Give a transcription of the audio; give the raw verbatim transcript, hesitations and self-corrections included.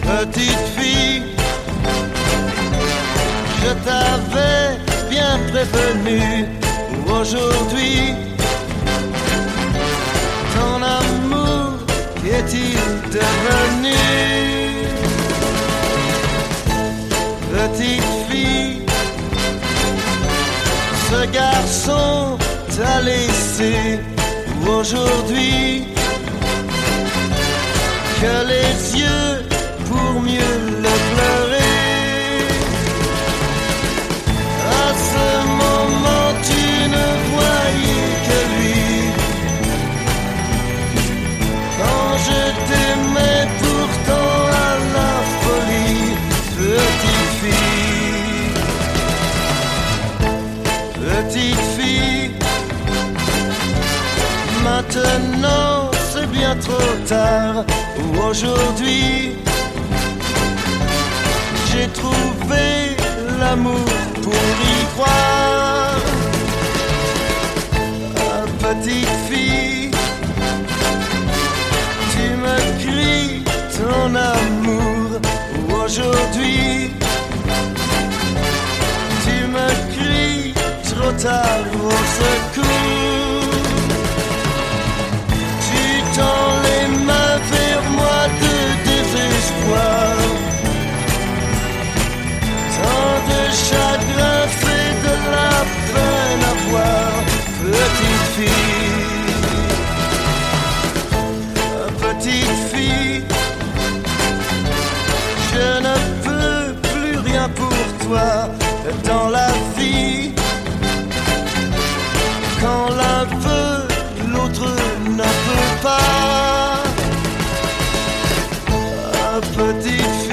Petite fille, je t'avais bien prévenu. Aujourd'hui, ton amour, qu'est-il devenu? Petite fille, ce garçon t'a laissé. Aujourd'hui, que les yeux pour mieux le pleurer. À ce moment tu ne voyais que lui. Quand je t'aimais pourtant à la folie, petite fille, petite fille. Maintenant c'est bien trop tard. Aujourd'hui j'ai trouvé l'amour pour y croire. Ah, petite fille, tu me cries ton amour. Aujourd'hui tu me cries trop tard au secours. Tu tends les mains vers moi de désespoir. Tant de chagrin fait de la peine à voir, petite fille, petite fille. Je ne peux plus rien pour toi dans la vie. Quand l'un veut, l'autre ne peut pas. Petite fille,